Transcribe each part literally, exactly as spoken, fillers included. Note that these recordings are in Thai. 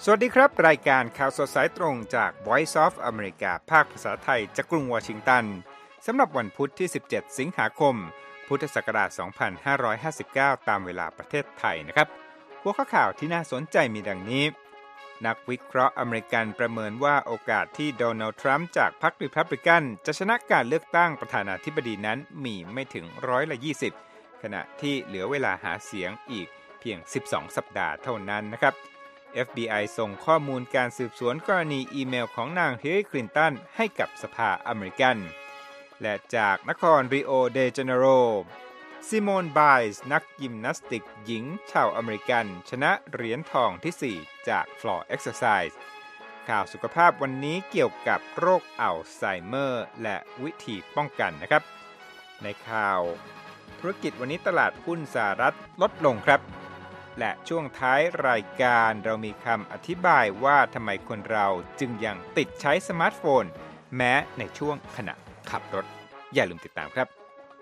สวัสดีครับรายการข่าวสดสายตรงจาก Voice of America ภาคภาษาไทยจากกรุงวอชิงตันสำหรับวันพุธที่สิบเจ็ดสิงหาคมพุทธศักราชสองพันห้าร้อยห้าสิบเก้าตามเวลาประเทศไทยนะครับหัวข้อข่าวที่น่าสนใจมีดังนี้นักวิเคราะห์อเมริกันประเมินว่าโอกาสที่โดนัลด์ทรัมป์จากพรรครีพับลิกันจะชนะการเลือกตั้งประธานาธิบดีนั้นมีไม่ถึงร้อยละยี่สิบขณะที่เหลือเวลาหาเสียงอีกเพียงสิบสองสัปดาห์เท่านั้นนะครับเอฟ บี ไอ ส่งข้อมูลการสืบสวนกรณีอีเมลของนางฮิลลารี คลินตันให้กับสภาอเมริกันและจากนครริโอเดเจเนโรซิโมน ไบล์นักยิมนาสติกหญิงชาวอเมริกันชนะเหรียญทองที่สี่จาก Floor Exercise ข่าวสุขภาพวันนี้เกี่ยวกับโรคอัลไซเมอร์และวิธีป้องกันนะครับในข่าวธุรกิจวันนี้ตลาดหุ้นสหรัฐลดลงครับและช่วงท้ายรายการเรามีคำอธิบายว่าทำไมคนเราจึงยังติดใช้สมาร์ทโฟนแม้ในช่วงขณะขับรถอย่าลืมติดตามครับ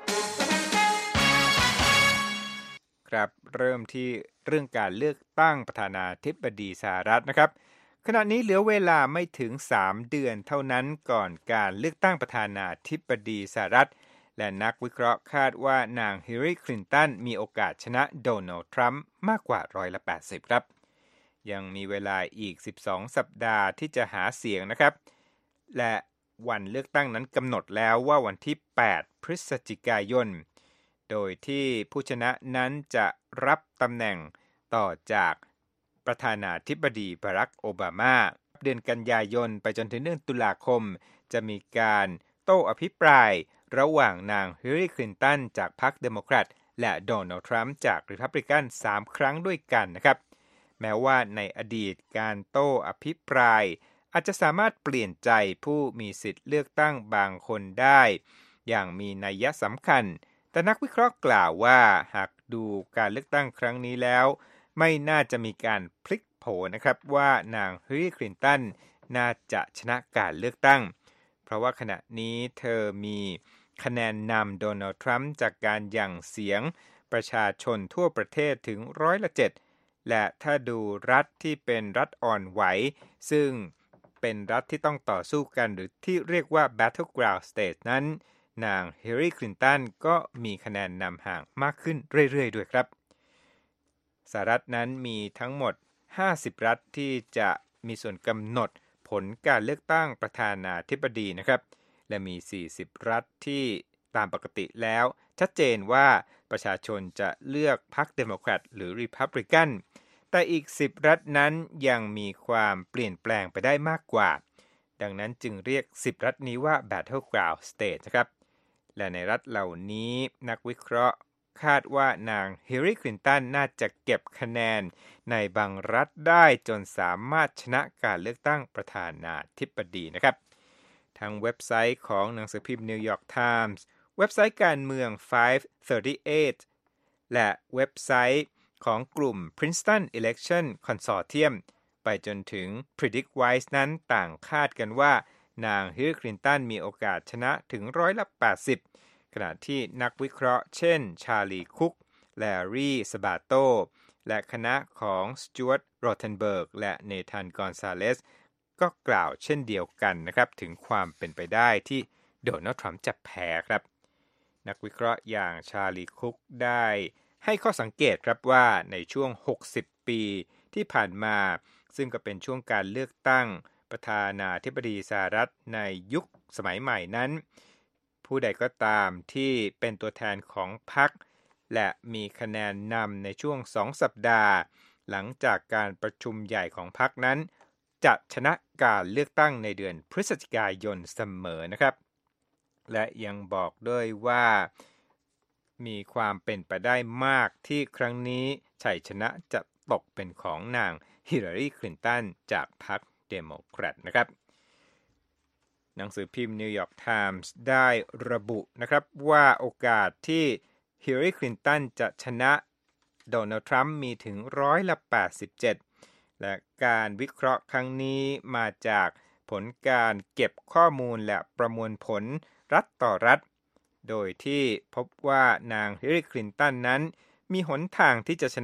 ครับเริ่มที่เรื่องการเลือกตั้งประธานาธิบดีสหรัฐนะครับขณะนี้เหลือเวลาไม่ถึงสามเดือนเท่านั้นก่อนการเลือกตั้งประธานาธิบดีสหรัฐและนักวิเคราะห์คาดว่านางฮิลลารี คลินตันมีโอกาสชนะโดนัลด์ทรัมป์มากกว่าร้อยละแปดสิบครับยังมีเวลาอีกสิบสองสัปดาห์ที่จะหาเสียงนะครับและวันเลือกตั้งนั้นกำหนดแล้วว่าวันที่แปดพฤศจิกายนโดยที่ผู้ชนะนั้นจะรับตำแหน่งต่อจากประธานาธิบดีบารักโอบามาเดือนกันยายนไปจนถึงเดือนตุลาคมจะมีการโต้อภิปรายระหว่างนางฮิลลารี คลินตันจากพรรคเดโมแครตและโดนัลด์ทรัมป์จากรีพับลิกันสามครั้งด้วยกันนะครับแม้ว่าในอดีตการโต้อภิปรายอาจจะสามารถเปลี่ยนใจผู้มีสิทธิ์เลือกตั้งบางคนได้อย่างมีนัยสำคัญแต่นักวิเคราะห์กล่าวว่าหากดูการเลือกตั้งครั้งนี้แล้วไม่น่าจะมีการพลิกโผนะครับว่านางฮิลลารี คลินตันน่าจะชนะการเลือกตั้งเพราะว่าขณะนี้เธอมีคะแนนนำโดนัลด์ทรัมป์จากการหยั่งเสียงประชาชนทั่วประเทศถึงร้อยละเจ็ดและถ้าดูรัฐที่เป็นรัฐอ่อนไหวซึ่งเป็นรัฐที่ต้องต่อสู้กันหรือที่เรียกว่า Battleground State นั้นนางฮิลลารี คลินตันก็มีคะแนนนำห่างมากขึ้นเรื่อยๆด้วยครับสหรัฐนั้นมีทั้งหมดห้าสิบรัฐที่จะมีส่วนกำหนดผลการเลือกตั้งประธานาธิบดีนะครับและมีสี่สิบรัฐที่ตามปกติแล้วชัดเจนว่าประชาชนจะเลือกพรรคเดโมแครตหรือรีพับลิกันแต่อีกสิบรัฐนั้นยังมีความเปลี่ยนแปลงไปได้มากกว่าดังนั้นจึงเรียกสิบรัฐนี้ว่า Battleground State นะครับและในรัฐเหล่านี้นักวิเคราะห์คาดว่านางฮิลลารี คลินตันน่าจะเก็บคะแนนในบางรัฐได้จนสามารถชนะการเลือกตั้งประธานาธิบดีนะครับทั้งเว็บไซต์ของหนังสือพิมพ์ New York Times เว็บไซต์การเมืองห้าสามแปดและเว็บไซต์ของกลุ่ม Princeton Election Consortium ไปจนถึง PredictWise นั้นต่างคาดกันว่านางฮิลลารี คลินตันมีโอกาสชนะถึงร้อยละแปดสิบขณะที่นักวิเคราะห์เช่นชาลีคุกแลรี่สบาโตและคณะของสจ๊วตโรเทนเบิร์กและเนธานกอนซาเลสก็กล่าวเช่นเดียวกันนะครับถึงความเป็นไปได้ที่โดนัลด์ทรัมป์จะแพ้ครับนักวิเคราะห์อย่างชาลีคุกได้ให้ข้อสังเกตครับว่าในช่วงหกสิบปีที่ผ่านมาซึ่งก็เป็นช่วงการเลือกตั้งประธานาธิบดีสหรัฐในยุคสมัยใหม่นั้นผู้ใดก็ตามที่เป็นตัวแทนของพรรคและมีคะแนนนำในช่วงสองสัปดาห์หลังจากการประชุมใหญ่ของพรรคนั้นจะชนะการเลือกตั้งในเดือนพฤศจิกายนเสมอนะครับและยังบอกด้วยว่ามีความเป็นไปได้มากที่ครั้งนี้ชัยชนะจะตกเป็นของนางฮิลลารี คลินตันจากพรรคเดโมแครตนะครับหนังสือพิมพ์ New York Times ได้ระบุนะครับว่าโอกาสที่ฮิลลารี คลินตันจะชนะโดนัลด์ทรัมป์มีถึงร้อยละแปดสิบเจ็ดและการวิเคราะห์ครั้งนี้มาจากผลการเก็บข้อมูลและประมวลผลรัฐต่อรัฐโดยที่พบว่านางฮิลลารี คลินตันนั้นมีหนทางที่จะชนะ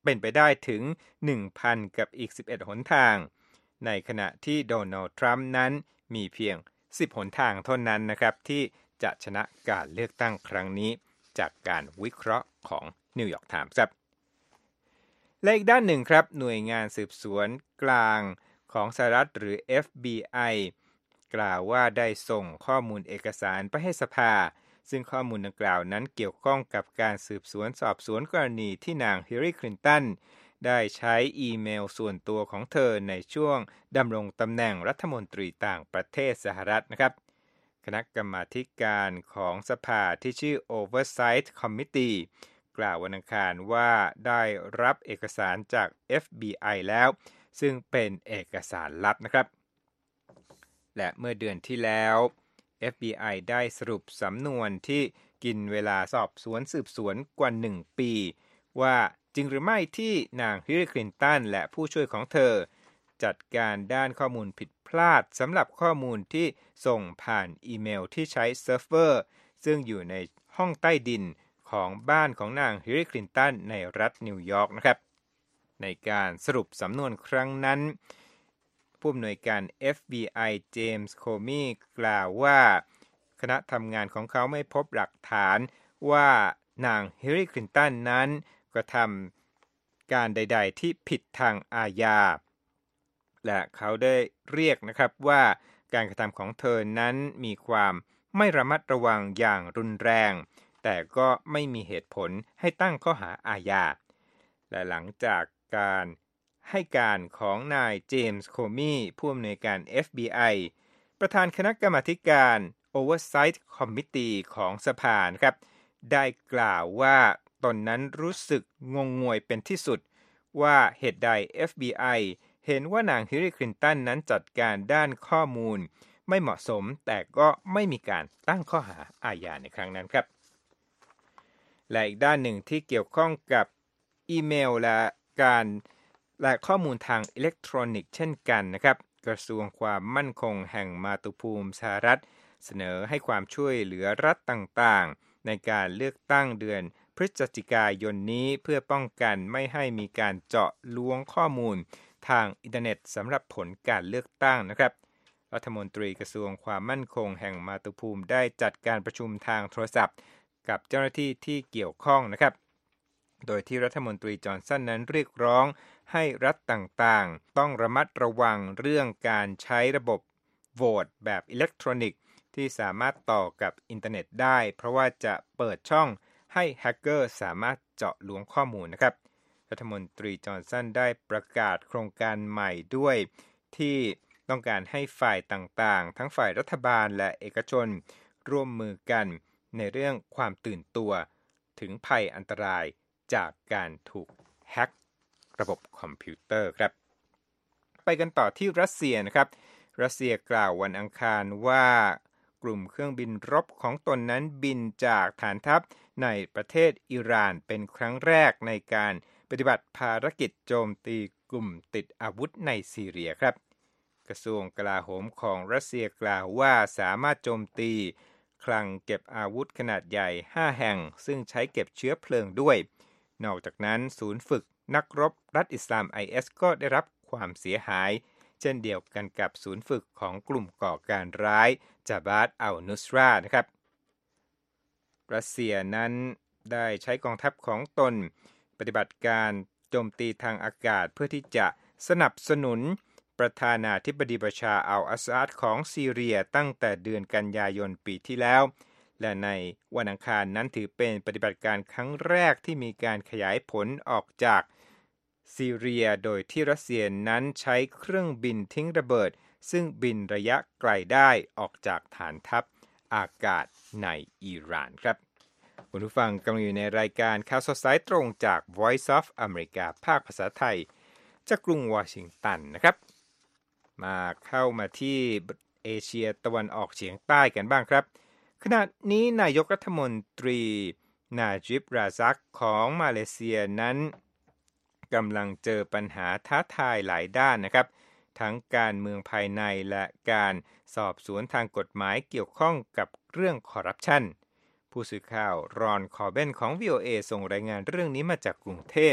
เป็นไปได้ถึง หนึ่งพัน กับอีกสิบเอ็ดหนทางในขณะที่โดนัลด์ทรัมป์นั้นมีเพียงสิบหนทางเท่านั้นนะครับที่จะชนะการเลือกตั้งครั้งนี้จากการวิเคราะห์ของนิวยอร์กไทมส์ครับและอีกด้านหนึ่งครับหน่วยงานสืบสวนกลางของสหรัฐหรือ เอฟ บี ไอ กล่าวว่าได้ส่งข้อมูลเอกสารไปให้สภาซึ่งข้อมูลดังกล่าวนั้นเกี่ยวข้องกับการสืบสวนสอบสวนกรณีที่นางฮิลลารีคลินตันได้ใช้อีเมลส่วนตัวของเธอในช่วงดำรงตำแหน่งรัฐมนตรีต่างประเทศสหรัฐนะครับคณะกรรมาธิการของสภาที่ชื่อ Oversight Committee กล่าววันอังคารว่าได้รับเอกสารจาก เอฟ บี ไอ แล้วซึ่งเป็นเอกสารลับนะครับและเมื่อเดือนที่แล้ว เอฟ บี ไอ ได้สรุปสำนวนที่กินเวลาสอบสวนสืบสวนกว่าหนึ่งปีว่าจริงหรือไม่ที่นางฮิลลารีคลินตันและผู้ช่วยของเธอจัดการด้านข้อมูลผิดพลาดสำหรับข้อมูลที่ส่งผ่านอีเมลที่ใช้เซิร์ฟเวอร์ซึ่งอยู่ในห้องใต้ดินของบ้านของนางฮิลลารีคลินตันในรัฐนิวยอร์กนะครับในการสรุปสำนวนครั้งนั้นผู้อำนวยการ เอฟ บี ไอ เจมส์โคมีกล่าวว่าคณะทำงานของเขาไม่พบหลักฐานว่านางฮิลลารีคลินตันนั้นกระทำการใดๆที่ผิดทางอาญาและเขาได้เรียกนะครับว่าการกระทำของเธอนั้นมีความไม่ระมัดระวังอย่างรุนแรงแต่ก็ไม่มีเหตุผลให้ตั้งข้อหาอาญาและหลังจากการให้การของนายเจมส์โคมีผู้อำนวยการ เอฟ บี ไอ ประธานคณะกรรมาธิการ Oversight Committee ของสภาครับได้กล่าวว่าตนนั้นรู้สึกงงงวยเป็นที่สุดว่าเหตุใด เอฟ บี ไอ เห็นว่านางฮิลลารีคลินตันนั้นจัดการด้านข้อมูลไม่เหมาะสมแต่ก็ไม่มีการตั้งข้อหาอาญาในครั้งนั้นครับและอีกด้านหนึ่งที่เกี่ยวข้องกับอีเมลและการและข้อมูลทางอิเล็กทรอนิกส์เช่นกันนะครับกระทรวงความมั่นคงแห่งมาตุภูมิสหรัฐเสนอให้ความช่วยเหลือรัฐต่างๆในการเลือกตั้งเดือนพฤศจิกายนนี้เพื่อป้องกันไม่ให้มีการเจาะล้วงข้อมูลทางอินเทอร์เน็ตสำหรับผลการเลือกตั้งนะครับรัฐมนตรีกระทรวงความมั่นคงแห่งมาตุภูมิได้จัดการประชุมทางโทรศัพท์กับเจ้าหน้าที่ที่เกี่ยวข้องนะครับโดยที่รัฐมนตรีจอห์นสันนั้นเรียกร้องให้รัฐต่างๆต้องระมัดระวังเรื่องการใช้ระบบโหวตแบบอิเล็กทรอนิกส์ที่สามารถต่อกับอินเทอร์เน็ตได้เพราะว่าจะเปิดช่องให้แฮกเกอร์สามารถเจาะล้วงข้อมูลนะครับรัฐมนตรีจอห์นสันได้ประกาศโครงการใหม่ด้วยที่ต้องการให้ฝ่ายต่างๆทั้งฝ่ายรัฐบาลและเอกชนร่วมมือกันในเรื่องความตื่นตัวถึงภัยอันตรายจากการถูกแฮ็กระบบคอมพิวเตอร์ครับไปกันต่อที่รัสเซียนะครับรัสเซียกล่าววันอังคารว่ากลุ่มเครื่องบินรบของตนนั้นบินจากฐานทัพในประเทศอิหร่านเป็นครั้งแรกในการปฏิบัติภารกิจโจมตีกลุ่มติดอาวุธในซีเรียครับกระทรวงกลาโหมของรัสเซียกล่าวว่าสามารถโจมตีคลังเก็บอาวุธขนาดใหญ่ห้าแห่งซึ่งใช้เก็บเชื้อเพลิงด้วยนอกจากนั้นศูนย์ฝึกนักรบรัฐอิสลาม ไอ เอส ก็ได้รับความเสียหายเช่นเดียวกันกับศูนย์ฝึกของกลุ่มก่อการร้ายจาบาตอัลนุสรานะครับรัสเซียนั้นได้ใช้กองทัพของตนปฏิบัติการโจมตีทางอากาศเพื่อที่จะสนับสนุนประธานาธิบดีบัชาร์อัลอาซาดของซีเรียตั้งแต่เดือนกันยายนปีที่แล้วและในวันอังคารนั้นถือเป็นปฏิบัติการครั้งแรกที่มีการขยายผลออกจากซีเรียโดยที่รัสเซียนั้นใช้เครื่องบินทิ้งระเบิดซึ่งบินระยะไกลได้ออกจากฐานทัพอากาศในอิหร่านครับคุณผู้ฟังกำลังอยู่ในรายการข่าวสดสายตรงจาก Voice of America ภาคภาษาไทยจากกรุงวอชิงตันนะครับมาเข้ามาที่เอเชียตะวันออกเฉียงใต้กันบ้างครับขณะนี้นายกรัฐมนตรีนาจิบราซักของมาเลเซียนั้นกำลังเจอปัญหาท้าทายหลายด้านนะครับทั้งการเมืองภายในและการสอบสวนทางกฎหมายเกี่ยวข้องกับเรื่องคอร์รัปชันผู้สื่อข่าวรอนคอร์เบนของ วี โอ เอ ส่งรายงานเรื่องนี้มาจากกรุงเทพ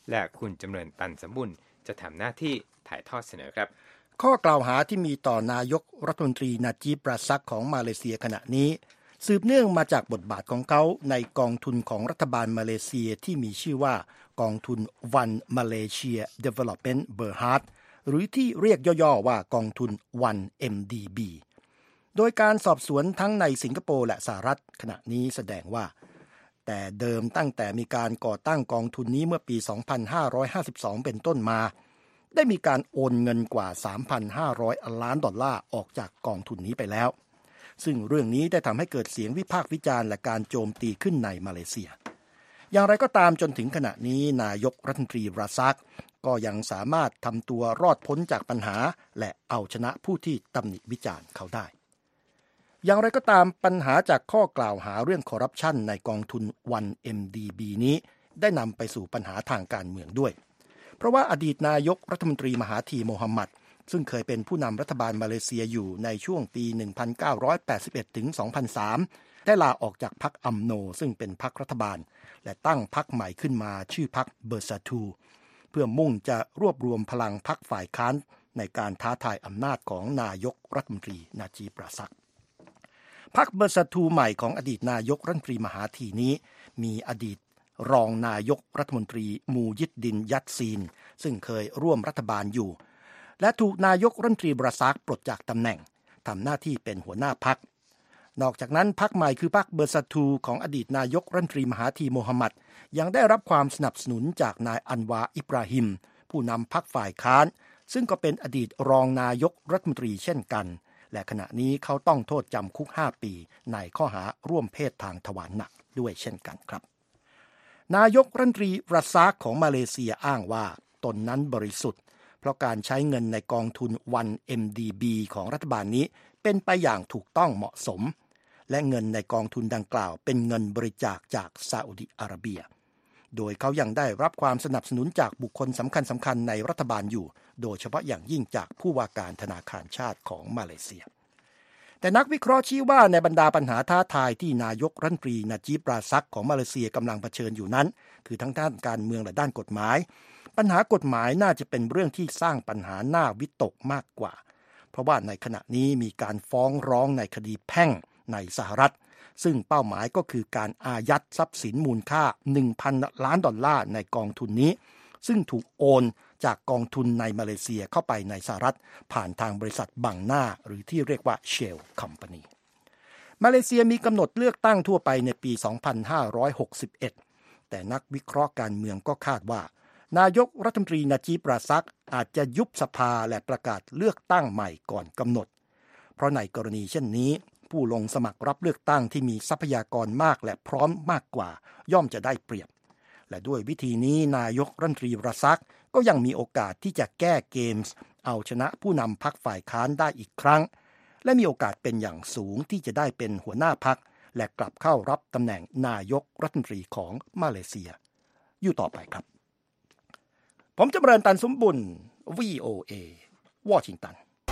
และคุณจำเริญตันสมบุญจะทำหน้าที่ถ่ายทอดเสนอครับข้อกล่าวหาที่มีต่อนายกรัฐมนตรีนาจีบ ราซักของมาเลเซียขณะนี้สืบเนื่องมาจากบทบาทของเขาในกองทุนของรัฐบาลมาเลเซียที่มีชื่อว่ากองทุน One Malaysia Development Berhad หรือที่เรียกย่อๆว่ากองทุน วัน เอ็ม ดี บี โดยการสอบสวนทั้งในสิงคโปร์และสหรัฐขณะนี้แสดงว่าแต่เดิมตั้งแต่มีการก่อตั้งกองทุนนี้เมื่อปี สองพันห้าร้อยห้าสิบสอง เป็นต้นมาได้มีการโอนเงินกว่า สามพันห้าร้อย ล้านดอลลาร์ออกจากกองทุนนี้ไปแล้วซึ่งเรื่องนี้ได้ทำให้เกิดเสียงวิพากษ์วิจารณ์และการโจมตีขึ้นในมาเลเซียอย่างไรก็ตามจนถึงขณะนี้นายกรัฐมนตรีราซักก็ยังสามารถทำตัวรอดพ้นจากปัญหาและเอาชนะผู้ที่ตำหนิวิจารณ์เขาได้อย่างไรก็ตามปัญหาจากข้อกล่าวหาเรื่องคอร์รัปชันในกองทุน วัน เอ็ม ดี บี นี้ได้นำไปสู่ปัญหาทางการเมืองด้วยเพราะว่าอดีตนายกรัฐมนตรีมหาธีโมฮัมหมัดซึ่งเคยเป็นผู้นำรัฐบาลมาเลเซียอยู่ในช่วงปี หนึ่งพันเก้าร้อยแปดสิบเอ็ด ถึง สองพันสาม ได้ลาออกจากพรรคอัมโนซึ่งเป็นพรรครัฐบาลและตั้งพรรคใหม่ขึ้นมาชื่อพรรคเบอร์ซาทูเพื่อมุ่งจะรวบรวมพลังพรรคฝ่ายค้านในการท้าทายอำนาจของนายกรัฐมนตรีนาจีบ ราซักพรรคเบอร์ซาทูใหม่ของอดีตนายกรัฐมนตรีมหาธีนี้มีอดีตรองนายกรัฐมนตรีมูยิดดินยัตซีนซึ่งเคยร่วมรัฐบาลอยู่และถูกนายกรัฐมนตรีบราซักปลดจากตำแหน่งทำหน้าที่เป็นหัวหน้าพรรคนอกจากนั้นพรรคใหม่คือพรรคเบอร์ซาทูของอดีตนายกรัฐมนตรีมหาธีโมฮัมหมัดยังได้รับความสนับสนุนจากนายอันวาอิบราฮิมผู้นำพรรคฝ่ายค้านซึ่งก็เป็นอดีตรองนายกรัฐมนตรีเช่นกันและขณะนี้เขาต้องโทษจำคุกห้าปีในข้อหาร่วมเพศทางทวารหนักด้วยเช่นกันครับนายกรัฐมนตรีราซักของมาเลเซียอ้างว่าตนนั้นบริสุทธิ์เพราะการใช้เงินในกองทุน วัน เอ็ม ดี บี ของรัฐบาลนี้เป็นไปอย่างถูกต้องเหมาะสมและเงินในกองทุนดังกล่าวเป็นเงินบริจาคจากซาอุดิอาระเบียโดยเขายังได้รับความสนับสนุนจากบุคคลสำคัญสำคัญในรัฐบาลอยู่โดยเฉพาะอย่างยิ่งจากผู้ว่าการธนาคารชาติของมาเลเซียแต่นักวิเคราะห์ชี้ว่าในบรรดาปัญหาท้าทายที่นายกรัฐมนตรีนาจีบ ราซักของมาเลเซียกำลังเผชิญอยู่นั้นคือทั้งด้านการเมืองและด้านกฎหมายปัญหากฎหมายน่าจะเป็นเรื่องที่สร้างปัญหาหน้าวิตกมากกว่าเพราะว่าในขณะนี้มีการฟ้องร้องในคดีแพ่งในสหรัฐซึ่งเป้าหมายก็คือการอายัดทรัพย์สินมูลค่า หนึ่งพัน ล้านดอลลาร์ในกองทุนนี้ซึ่งถูกโอนจากกองทุนในมาเลเซียเข้าไปในสหรัฐผ่านทางบริษัทบังหน้าหรือที่เรียกว่า Shell Company มาเลเซียมีกำหนดเลือกตั้งทั่วไปในปี สองพันห้าร้อยหกสิบเอ็ด แต่นักวิเคราะห์การเมืองก็คาดว่านายกรัฐมนตรีนาจีบ ราซักอาจจะยุบสภาและประกาศเลือกตั้งใหม่ก่อนกำหนดเพราะในกรณีเช่นนี้ผู้ลงสมัครรับเลือกตั้งที่มีทรัพยากรมากและพร้อมมากกว่าย่อมจะได้เปรียบและด้วยวิธีนี้นายกรัฐมนตรีราซักก็ยังมีโอกาสที่จะแก้เกมส์เอาชนะผู้นำพรรคฝ่ายค้านได้อีกครั้งและมีโอกาสเป็นอย่างสูงที่จะได้เป็นหัวหน้าพรรคและกลับเข้ารับตำแหน่งนายกรัฐมนตรีของมาเลเซียอยู่ต่อไปครับผมจำเริญตันสมบุญ วี โอ เอ วอชิงตัน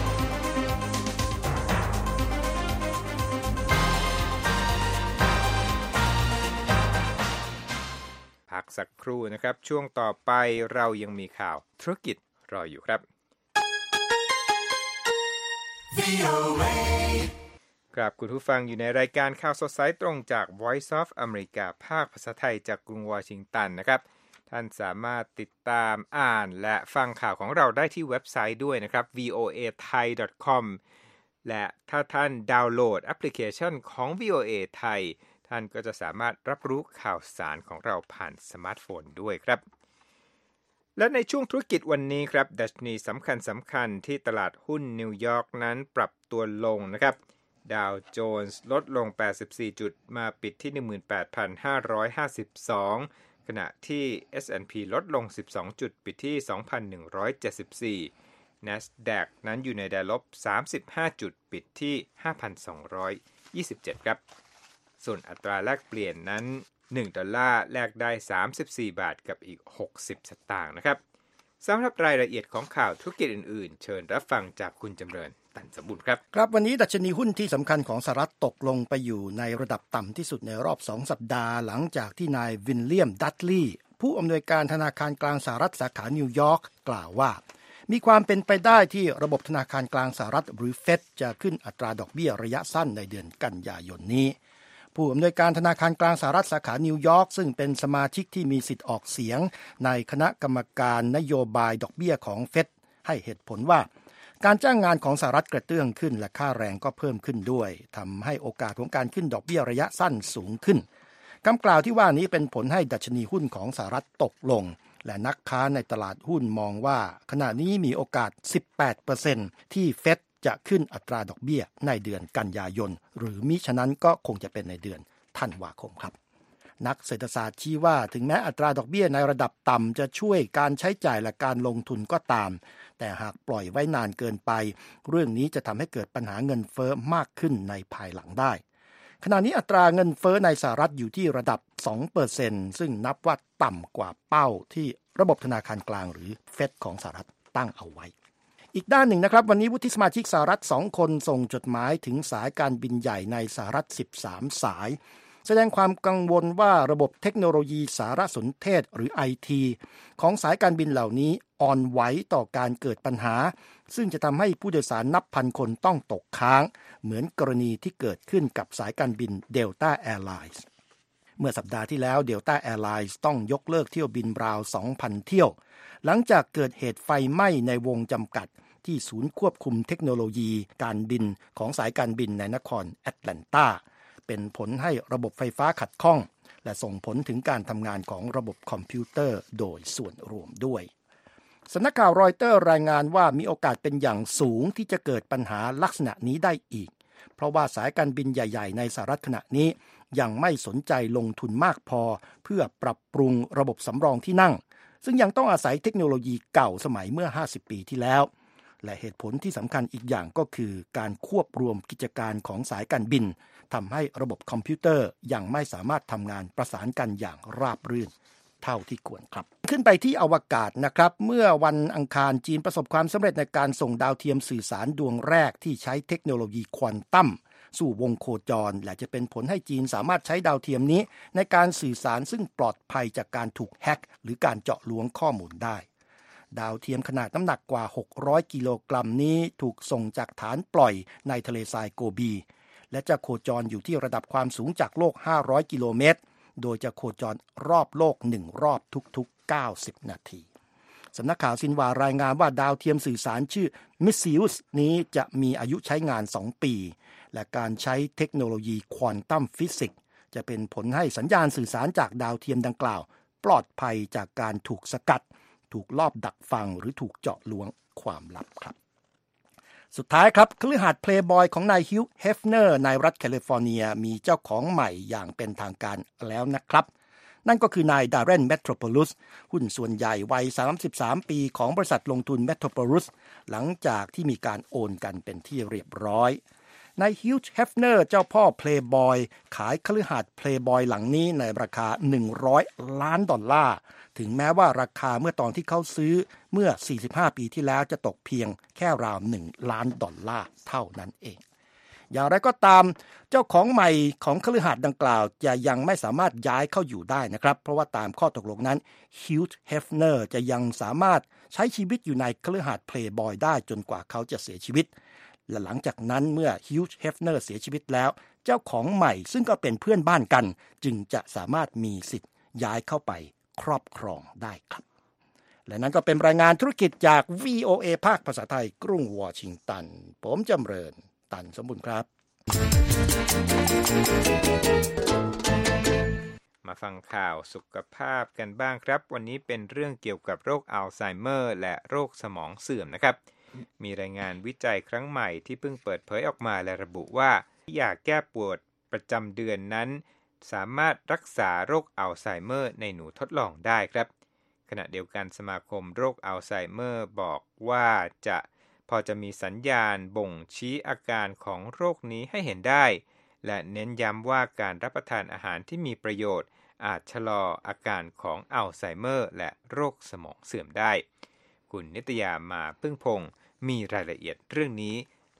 พักสักครู่นะครับช่วงต่อไปเรายังมีข่าวธุรกิจรออยู่ครับ วี โอ เอ ครับคุณผู้ฟังอยู่ในรายการข่าวสดสายตรงจาก Voice of America ภาคภาษาไทยจากกรุงวอชิงตันนะครับท่านสามารถติดตามอ่านและฟังข่าวของเราได้ที่เว็บไซต์ด้วยนะครับ วี โอ เอ ไทย ดอท คอม และถ้าท่านดาวน์โหลดแอปพลิเคชันของ วี โอ เอ ไทยท่านก็จะสามารถรับรู้ข่าวสารของเราผ่านสมาร์ทโฟนด้วยครับและในช่วงธุรกิจวันนี้ครับดัชนีสำคัญสำคัญที่ตลาดหุ้นนิวยอร์กนั้นปรับตัวลงนะครับดาวโจนส์ลดลงแปดสิบสี่จุดมาปิดที่ หนึ่งหมื่นแปดพันห้าร้อยห้าสิบสองขณะที่ เอส แอนด์ พี ลดลงสิบสองจุดปิดที่ สองพันหนึ่งร้อยเจ็ดสิบสี่ NASDAQ นั้นอยู่ในแดนลบสามสิบห้าจุดปิดที่ ห้าพันสองร้อยยี่สิบเจ็ด ครับส่วนอัตราแลกเปลี่ยนนั้นหนึ่งดอลลาร์แลกได้สามสิบสี่บาทกับอีกหกสิบสตางค์นะครับสำหรับรายละเอียดของข่าวธุรกิจอื่นๆเชิญรับฟังจากคุณจำเริญตันสมบูรณ์ครับครับวันนี้ดัชนีหุ้นที่สำคัญของสหรัฐตกลงไปอยู่ในระดับต่ำที่สุดในรอบสองสัปดาห์หลังจากที่นายวิลเลียมดัตลีย์ผู้อำนวยการธนาคารกลางสหรัฐสาขานิวยอร์กกล่าวว่ามีความเป็นไปได้ที่ระบบธนาคารกลางสหรัฐหรือเฟดจะขึ้นอัตราดอกเบี้ยระยะสั้นในเดือนกันยายนนี้ผู้อำนวยการธนาคารกลางสหรัฐสาขานิวยอร์กซึ่งเป็นสมาชิกที่มีสิทธิ์ออกเสียงในคณะกรรมการนโยบายดอกเบี้ยของเฟดให้เหตุผลว่าการจ้างงานของสหรัฐกระเตื้องขึ้นและค่าแรงก็เพิ่มขึ้นด้วยทำให้โอกาสของการขึ้นดอกเบี้ยระยะสั้นสูงขึ้นคำกล่าวที่ว่านี้เป็นผลให้ดัชนีหุ้นของสหรัฐตกลงและนักค้าในตลาดหุ้นมองว่าขณะนี้มีโอกาส สิบแปดเปอร์เซ็นต์ ที่เฟดจะขึ้นอัตราดอกเบี้ยในเดือนกันยายนหรือมิฉะนั้นก็คงจะเป็นในเดือนธันวาคมครับนักเศรษฐศาสตร์ชี้ว่าถึงแม้อัตราดอกเบี้ยในระดับต่ำจะช่วยการใช้จ่ายและการลงทุนก็ตามแต่หากปล่อยไว้นานเกินไปเรื่องนี้จะทำให้เกิดปัญหาเงินเฟ้อมากขึ้นในภายหลังได้ขณะนี้อัตราเงินเฟ้อในสหรัฐอยู่ที่ระดับ สองเปอร์เซ็นต์ ซึ่งนับว่าต่ำกว่าเป้าที่ระบบธนาคารกลางหรือเฟดของสหรัฐตั้งเอาไว้อีกด้านหนึ่งนะครับวันนี้วุฒิสมาชิกสหรัฐสองคนส่งจดหมายถึงสายการบินใหญ่ในสหรัฐสิบสามสายแสดงความกังวลว่าระบบเทคโนโลยีสารสนเทศหรือ ไอ ที ของสายการบินเหล่านี้อ่อนไหวต่อการเกิดปัญหาซึ่งจะทำให้ผู้โดยสารนับพันคนต้องตกค้างเหมือนกรณีที่เกิดขึ้นกับสายการบิน Delta Airlines เมื่อสัปดาห์ที่แล้ว Delta Airlines ต้องยกเลิกเที่ยวบินราว สองพัน เที่ยวหลังจากเกิดเหตุไฟไหม้ในวงจำกัดที่ศูนย์ควบคุมเทคโนโลยีการบินของสายการบินในนครแอตแลนตาเป็นผลให้ระบบไฟฟ้าขัดข้องและส่งผลถึงการทำงานของระบบคอมพิวเตอร์โดยส่วนรวมด้วยสำนักข่าวรอยเตอร์รายงานว่ามีโอกาสเป็นอย่างสูงที่จะเกิดปัญหาลักษณะนี้ได้อีกเพราะว่าสายการบินใหญ่ๆในสหรัฐขณะนี้ยังไม่สนใจลงทุนมากพอเพื่อปรับปรุงระบบสำรองที่นั่งซึ่งยังต้องอาศัยเทคโนโลยีเก่าสมัยเมื่อห้าสิบปีที่แล้วและเหตุผลที่สำคัญอีกอย่างก็คือการควบรวมกิจการของสายการบินทำให้ระบบคอมพิวเตอร์ยังไม่สามารถทำงานประสานกันอย่างราบรื่นเท่าที่ควรครับขึ้นไปที่อวกาศนะครับเมื่อวันอังคารจีนประสบความสำเร็จในการส่งดาวเทียมสื่อสารดวงแรกที่ใช้เทคโนโลยีควอนตัมสู่วงโคจรและจะเป็นผลให้จีนสามารถใช้ดาวเทียมนี้ในการสื่อสารซึ่งปลอดภัยจากการถูกแฮ็กหรือการเจาะล้วงข้อมูลได้ดาวเทียมขนาดน้ำหนักกว่าหกร้อยกิโลกรัมนี้ถูกส่งจากฐานปล่อยในทะเลทรายโกบีและจะโคจรอยู่ที่ระดับความสูงจากโลกห้าร้อยกิโลเมตรโดยจะโคจรรอบโลกหนึ่งรอบทุกๆเก้าสิบนาทีสำนักข่าวซินวารายงานว่าดาวเทียมสื่อสารชื่อมิสซิอุสนี้จะมีอายุใช้งานสองปีและการใช้เทคโนโลยีควอนตัมฟิสิกส์จะเป็นผลให้สัญญาณสื่อสารจากดาวเทียมดังกล่าวปลอดภัยจากการถูกสกัดถูกลอบดักฟังหรือถูกเจาะล้วงความลับครับสุดท้ายครับคฤหาสน์เพลย์บอยของนายฮิวเฮฟเนอร์ในรัฐแคลิฟอร์เนียมีเจ้าของใหม่อย่างเป็นทางการแล้วนะครับนั่นก็คือนายดาร์เรนเมโทรโพลุสหุ้นส่วนใหญ่วัยสามสิบสามปีของบริษัทลงทุนเมโทรโพลุสหลังจากที่มีการโอนกันเป็นที่เรียบร้อยนายฮิวเฮฟเนอร์เจ้าพ่อเพลย์บอยขายคฤหาสน์เพลย์บอยหลังนี้ในราคาหนึ่งร้อยล้านดอลลาร์ถึงแม้ว่าราคาเมื่อตอนที่เขาซื้อเมื่อสี่สิบห้าปีที่แล้วจะตกเพียงแค่ราวหนึ่งล้านดอลลาร์เท่านั้นเองอย่างไรก็ตามเจ้าของใหม่ของคฤหาสน์ดังกล่าวจะยังไม่สามารถย้ายเข้าอยู่ได้นะครับเพราะว่าตามข้อตกลงนั้นฮิวเฮฟเนอร์จะยังสามารถใช้ชีวิตอยู่ในคฤหาสน์เพลย์บอยได้จนกว่าเขาจะเสียชีวิตและหลังจากนั้นเมื่อฮิวเฮฟเนอร์เสียชีวิตแล้วเจ้าของใหม่ซึ่งก็เป็นเพื่อนบ้านกันจึงจะสามารถมีสิทธิ์ย้ายเข้าไปครอบครองได้ครับและนั้นก็เป็นรายงานธุรกิจจาก วี โอ เอ ภาคภาษาไทยกรุงวอชิงตันผมจำเริญตันสมบูรณ์ครับมาฟังข่าวสุขภาพกันบ้างครับวันนี้เป็นเรื่องเกี่ยวกับโรคอัลไซเมอร์และโรคสมองเสื่อมนะครับมีรายงานวิจัยครั้งใหม่ที่เพิ่งเปิดเผยออกมาและระบุว่ายาแก้ปวดประจำเดือนนั้นสามารถรักษาโรคอัลไซเมอร์ในหนูทดลองได้ครับขณะเดียวกันสมาคมโรคอัลไซเมอร์บอกว่าจะพอจะมีสัญญาณบ่งชี้อาการของโรคนี้ให้เห็นได้และเน้นย้ำว่าการรับประทานอาหารที่มีประโยชน์อาจชะลออาการของอัลไซเมอร์และโรคสมองเสื่อมได้คุณนิตยามาพึ่งพงศ์มีรายละเอียดเรื่องนี้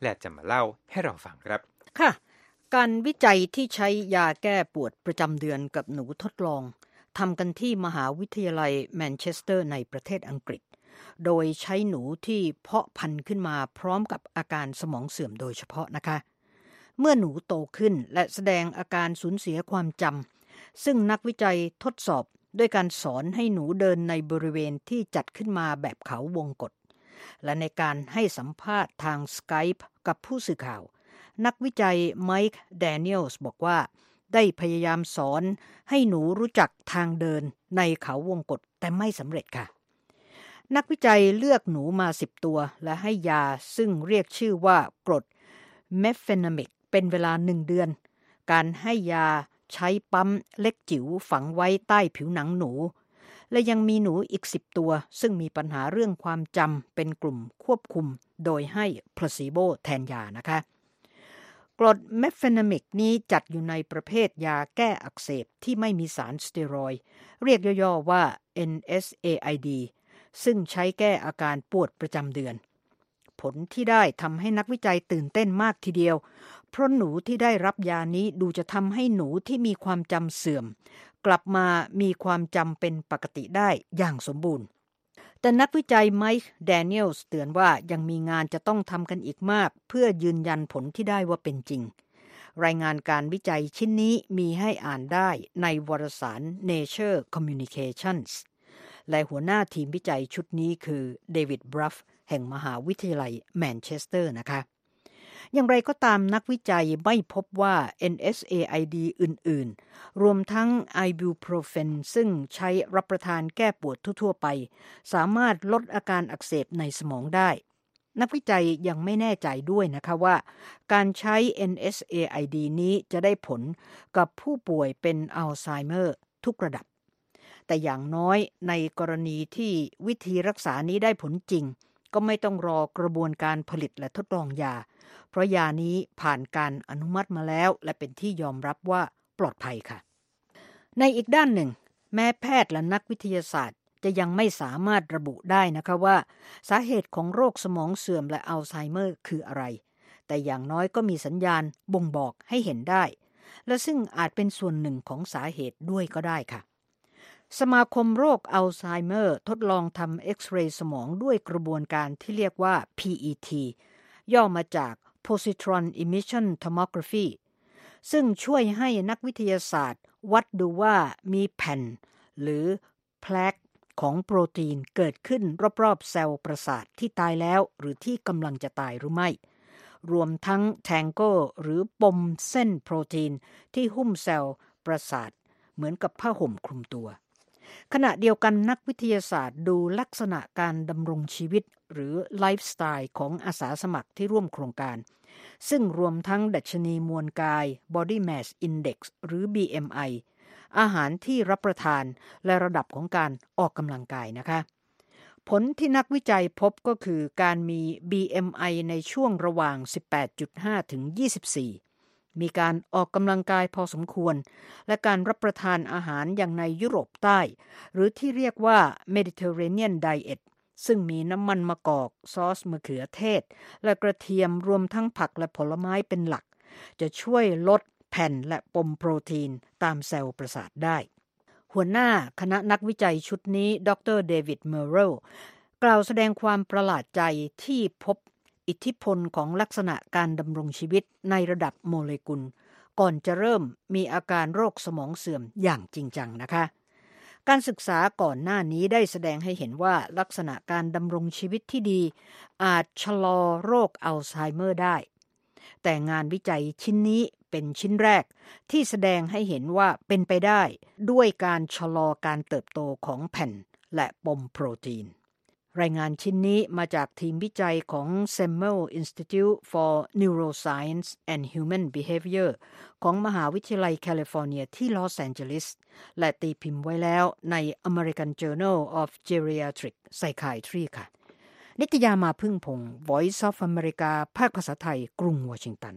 และจะมาเล่าให้เราฟังครับค่ะการวิจัยที่ใช้ยาแก้ปวดประจำเดือนกับหนูทดลองทำกันที่มหาวิทยาลัยแมนเชสเตอร์ในประเทศอังกฤษโดยใช้หนูที่เพาะพันธุ์ขึ้นมาพร้อมกับอาการสมองเสื่อมโดยเฉพาะนะคะเมื่อหนูโตขึ้นและแสดงอาการสูญเสียความจำซึ่งนักวิจัยทดสอบด้วยการสอนให้หนูเดินในบริเวณที่จัดขึ้นมาแบบเขาวงกตและในการให้สัมภาษณ์ทาง Skype กับผู้สื่อข่าวนักวิจัยไมค์แดเนียลส์บอกว่าได้พยายามสอนให้หนูรู้จักทางเดินในเขาวงกตแต่ไม่สำเร็จค่ะนักวิจัยเลือกหนูมาสิบตัวและให้ยาซึ่งเรียกชื่อว่ากรดเมฟเฟนามิกเป็นเวลาหนึ่งเดือนการให้ยาใช้ปั๊มเล็กจิ๋วฝังไว้ใต้ผิวหนังหนูและยังมีหนูอีกสิบตัวซึ่งมีปัญหาเรื่องความจำเป็นกลุ่มควบคุมโดยให้พลาซิโบแทนยานะคะกรดเมฟเฟนามิกนี้จัดอยู่ในประเภทยาแก้อักเสบที่ไม่มีสารสเตียรอยด์เรียกย่อๆว่า เอ็น เอส เอ ไอ ดี ซึ่งใช้แก้อาการปวดประจำเดือนผลที่ได้ทำให้นักวิจัยตื่นเต้นมากทีเดียวเพราะหนูที่ได้รับยานี้ดูจะทำให้หนูที่มีความจำเสื่อมกลับมามีความจำเป็นปกติได้อย่างสมบูรณ์แต่นักวิจัยไมค์แดเนียลส์เตือนว่ายังมีงานจะต้องทำกันอีกมากเพื่อยืนยันผลที่ได้ว่าเป็นจริงรายงานการวิจัยชิ้นนี้มีให้อ่านได้ในวารสาร Nature Communications และหัวหน้าทีมวิจัยชุดนี้คือเดวิดบรัฟแห่งมหาวิทยาลัยแมนเชสเตอร์นะคะอย่างไรก็ตามนักวิจัยไม่พบว่า เอ็น เอส เอ ไอ ดี อื่นๆรวมทั้งไอบูโปรเฟนซึ่งใช้รับประทานแก้ปวดทั่วๆไปสามารถลดอาการอักเสบในสมองได้นักวิจัยยังไม่แน่ใจด้วยนะคะว่าการใช้ เอ็น เอส เอ ไอ ดี นี้จะได้ผลกับผู้ป่วยเป็นอัลไซเมอร์ทุกระดับแต่อย่างน้อยในกรณีที่วิธีรักษานี้ได้ผลจริงก็ไม่ต้องรอกระบวนการผลิตและทดลองยาเพราะยานี้ผ่านการอนุมัติมาแล้วและเป็นที่ยอมรับว่าปลอดภัยค่ะในอีกด้านหนึ่งแม้แพทย์และนักวิทยาศาสตร์จะยังไม่สามารถระบุได้นะคะว่าสาเหตุของโรคสมองเสื่อมและอัลไซเมอร์คืออะไรแต่อย่างน้อยก็มีสัญญาณบ่งบอกให้เห็นได้และซึ่งอาจเป็นส่วนหนึ่งของสาเหตุด้วยก็ได้ค่ะสมาคมโรคอัลไซเมอร์ทดลองทำเอ็กซเรย์สมองด้วยกระบวนการที่เรียกว่า พี อี ที ย่อมาจาก Positron Emission Tomography ซึ่งช่วยให้นักวิทยาศาสตร์วัดดูว่ามีแผ่นหรือแพลกของโปรตีนเกิดขึ้นรอบๆเซลล์ประสาทที่ตายแล้วหรือที่กำลังจะตายหรือไม่รวมทั้งแทงโกหรือปมเส้นโปรตีนที่หุ้มเซลล์ประสาทเหมือนกับผ้าห่มคลุมตัวขณะเดียวกันนักวิทยาศาสตร์ดูลักษณะการดำรงชีวิตหรือไลฟ์สไตล์ของอาสาสมัครที่ร่วมโครงการซึ่งรวมทั้งดัชนีมวลกาย Body Mass Index หรือ บี เอ็ม ไอ อาหารที่รับประทานและระดับของการออกกำลังกายนะคะผลที่นักวิจัยพบก็คือการมี บี เอ็ม ไอ ในช่วงระหว่าง สิบแปดจุดห้า ถึง ยี่สิบสี่มีการออกกำลังกายพอสมควรและการรับประทานอาหารอย่างในยุโรปใต้หรือที่เรียกว่า Mediterranean Diet ซึ่งมีน้ำมันมะกอกซอสมะเขือเทศและกระเทียมรวมทั้งผักและผลไม้เป็นหลักจะช่วยลดแผ่นและปมโปรตีนตามเซลล์ประสาทได้หัวหน้าคณะนักวิจัยชุดนี้ดรเดวิดเมอร์เรลกล่าวแสดงความประหลาดใจที่พบอิทธิพลของลักษณะการดำรงชีวิตในระดับโมเลกุลก่อนจะเริ่มมีอาการโรคสมองเสื่อมอย่างจริงจังนะคะการศึกษาก่อนหน้านี้ได้แสดงให้เห็นว่าลักษณะการดำรงชีวิตที่ดีอาจชะลอโรคอัลไซเมอร์ได้แต่งานวิจัยชิ้นนี้เป็นชิ้นแรกที่แสดงให้เห็นว่าเป็นไปได้ด้วยการชะลอการเติบโตของแผ่นและปมโปรตีนรายงานชิ้นนี้มาจากทีมวิจัยของ Semel Institute for Neuroscience and Human Behavior ของมหาวิทยาลัยแคลิฟอร์เนียที่ลอสแอนเจลิสและตีพิมพ์ไว้แล้วใน American Journal of Geriatric Psychiatry ค่ะนิตยามาพึ่งพงศ์ Voice of America ภาคภาษาไทยกรุงวอชิงตัน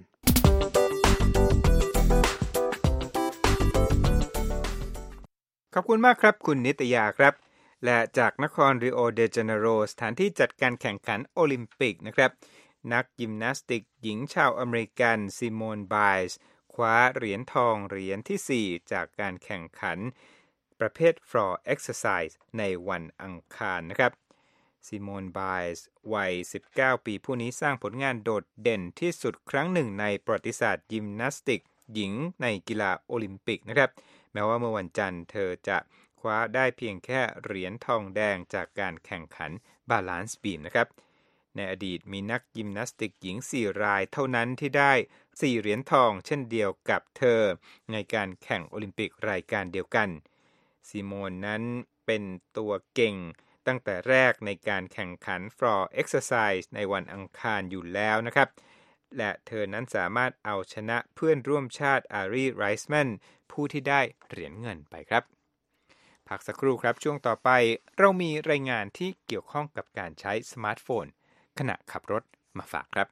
ขอบคุณมากครับคุณนิตยาครับและจากนครริโอเดจาเนโรสถานที่จัดการแข่งขันโอลิมปิกนะครับนักยิมนาสติกหญิงชาวอเมริกันซิโมน ไบล์คว้าเหรียญทองเหรียญที่สี่จากการแข่งขันประเภท floor exercise ในวันอังคารนะครับซิโมน ไบล์วัยสิบเก้าปีผู้นี้สร้างผลงานโดดเด่นที่สุดครั้งหนึ่งในประวัติศาสตร์ยิมนาสติกหญิงในกีฬาโอลิมปิกนะครับแม้ว่าเมื่อวันจันทร์เธอจะคว้าได้เพียงแค่เหรียญทองแดงจากการแข่งขันบาลานซ์บีมนะครับในอดีตมีนักยิมนาสติกหญิงสี่รายเท่านั้นที่ได้สี่เหรียญทองเช่นเดียวกับเธอในการแข่งโอลิมปิกรายการเดียวกันซิโมนนั้นเป็นตัวเก่งตั้งแต่แรกในการแข่งขัน floor exercise ในวันอังคารอยู่แล้วนะครับและเธอนั้นสามารถเอาชนะเพื่อนร่วมชาติอารีไรส์แมนผู้ที่ได้เหรียญเงินไปครับพักสักครู่ครับช่วงต่อไปเรามีรายงานที่เกี่ยวข้องกับการใช้สมาร์ทโฟนขณะขับรถมาฝากครับ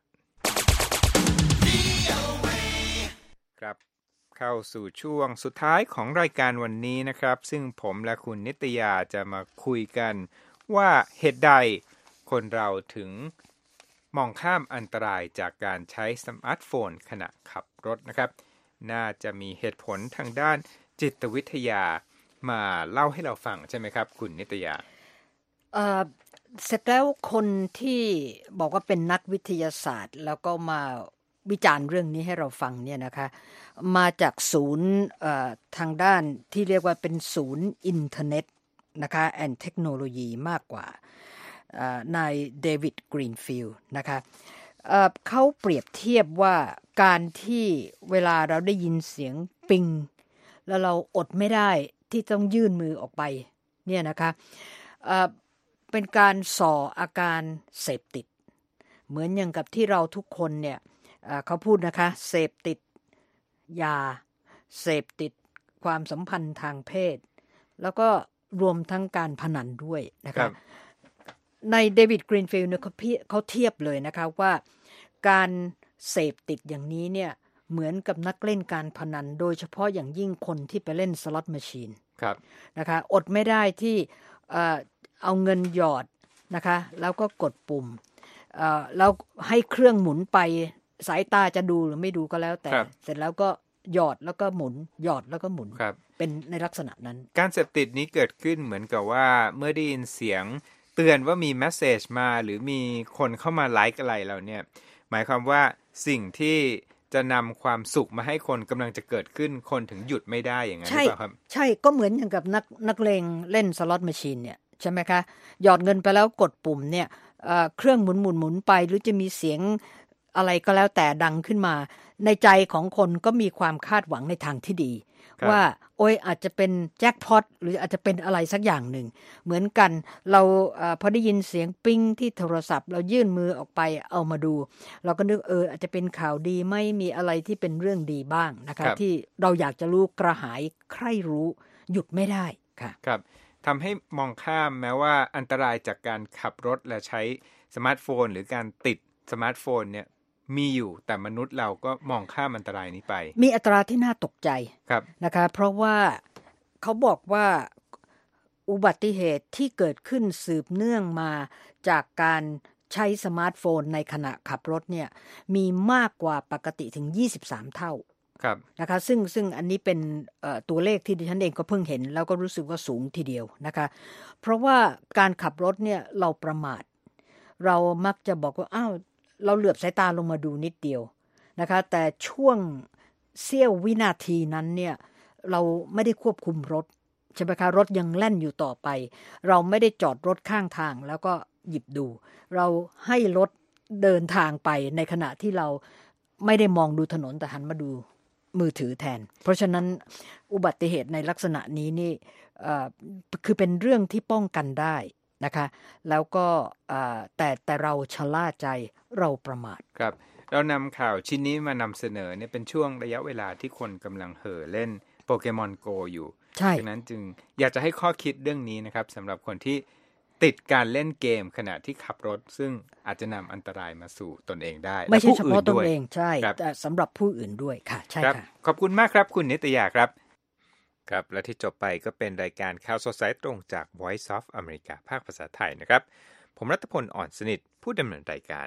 ครับเข้าสู่ช่วงสุดท้ายของรายการวันนี้นะครับซึ่งผมและคุณนิตยาจะมาคุยกันว่าเหตุใดคนเราถึงมองข้ามอันตรายจากการใช้สมาร์ทโฟนขณะขับรถนะครับน่าจะมีเหตุผลทางด้านจิตวิทยามาเล่าให้เราฟังใช่ไหมครับคุณนิตยาเอ่อเสร็จแล้วคนที่บอกว่าเป็นนักวิทยาศาสตร์แล้วก็มาวิจารณ์เรื่องนี้ให้เราฟังเนี่ยนะคะมาจากศูนย์ทางด้านที่เรียกว่าเป็นศูนย์อินเทอร์เน็ตนะคะแอนด์เทคโนโลยีมากกว่านายเดวิดกรีนฟิลด์นะคะเอ่อเขาเปรียบเทียบว่าการที่เวลาเราได้ยินเสียงปิงแล้วเราอดไม่ได้ที่ต้องยื่นมือออกไปเนี่ยนะคะเอ่อเป็นการส่ออาการเสพติดเหมือนอย่างกับที่เราทุกคนเนี่ยเอ่อเขาพูดนะคะเสพติดยาเสพติดความสัมพันธ์ทางเพศแล้วก็รวมทั้งการพนันด้วยนะคะในเดวิดกรีนฟิลด์เนี่ยเขาเขาเทียบเลยนะคะว่าการเสพติดอย่างนี้เนี่ยเหมือนกับนักเล่นการพนันโดยเฉพาะอย่างยิ่งคนที่ไปเล่นสล็อตแมชชีนนะคะอดไม่ได้ที่เอ่อเอาเงินหยอดนะคะแล้วก็กดปุ่มเอ่อแล้วให้เครื่องหมุนไปสายตาจะดูหรือไม่ดูก็แล้วแต่เสร็จแล้วก็หยอดแล้วก็หมุนหยอดแล้วก็หมุนเป็นในลักษณะนั้นการเสพติดนี้เกิดขึ้นเหมือนกับว่าเมื่อได้ยินเสียงเตือนว่ามีเมสเสจมาหรือมีคนเข้ามาไลค์อะไรเราเนี่ยหมายความว่าสิ่งที่จะนำความสุขมาให้คนกำลังจะเกิดขึ้นคนถึงหยุดไม่ได้อย่างนั้นหรือเปล่าครับใช่ก็เหมือนอย่างกับนักนักเลงเล่นสล็อตแมชชีนเนี่ยใช่ไหมคะหยอดเงินไปแล้วกดปุ่มเนี่ย เอ่อ เครื่องหมุนหมุนหมุนไปหรือจะมีเสียงอะไรก็แล้วแต่ดังขึ้นมาในใจของคนก็มีความคาดหวังในทางที่ดีว่าโอ้ยอาจจะเป็นแจ็คพอตหรืออาจจะเป็นอะไรสักอย่างหนึ่งเหมือนกันเราเอ่อพอได้ยินเสียงปิ้งที่โทรศัพท์เรายื่นมือออกไปเอามาดูเราก็นึกเอออาจจะเป็นข่าวดีไม่มีอะไรที่เป็นเรื่องดีบ้างนะคะที่เราอยากจะรู้กระหายใคร่รู้หยุดไม่ได้ค่ะครับทำให้มองข้ามแม้ว่าอันตรายจากการขับรถและใช้สมาร์ทโฟนหรือการติดสมาร์ทโฟนเนี่ยมีอยู่แต่มนุษย์เราก็มองข้ามอันตรายนี้ไปมีอัตราที่น่าตกใจนะคะเพราะว่าเขาบอกว่าอุบัติเหตุที่เกิดขึ้นสืบเนื่องมาจากการใช้สมาร์ทโฟนในขณะขับรถเนี่ยมีมากกว่าปกติถึงยี่สิบสามเท่านะคะซึ่งซึ่งอันนี้เป็นตัวเลขที่ดิฉันเองก็เพิ่งเห็นแล้วก็รู้สึกว่าสูงทีเดียวนะคะเพราะว่าการขับรถเนี่ยเราประมาทเรามักจะบอกว่าอ้าวเราเหลือบสายตาลงมาดูนิดเดียวนะคะแต่ช่วงเสี้ยววินาทีนั้นเนี่ยเราไม่ได้ควบคุมรถใช่ไหมคะรถยังแล่นอยู่ต่อไปเราไม่ได้จอดรถข้างทางแล้วก็หยิบดูเราให้รถเดินทางไปในขณะที่เราไม่ได้มองดูถนนแต่หันมาดูมือถือแทนเพราะฉะนั้นอุบัติเหตุในลักษณะนี้นี่คือเป็นเรื่องที่ป้องกันได้นะคะแล้วก็แต่แต่เราชะล่าใจเราประมาทครับเรานำข่าวชิ้นนี้มานำเสนอเนี่ยเป็นช่วงระยะเวลาที่คนกำลังเห่อเล่นโปเกมอนโกอยู่ดังนั้นจึงอยากจะให้ข้อคิดเรื่องนี้นะครับสำหรับคนที่ติดการเล่นเกมขณะที่ขับรถซึ่งอาจจะนำอันตรายมาสู่ตนเองได้ไม่ใช่เฉพาะตนเองใช่แต่สำหรับผู้อื่นด้วยค่ะใช่ค่ะขอบคุณมากครับคุณนิตยาครับครับและที่จบไปก็เป็นรายการข่าวสดสายตรงจาก Voice of America ภาคภาษาไทยนะครับผมรัตพล อ่อนสนิทผู้ดำเนินรายการ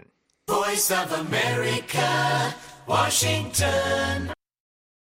Voice of America, Washington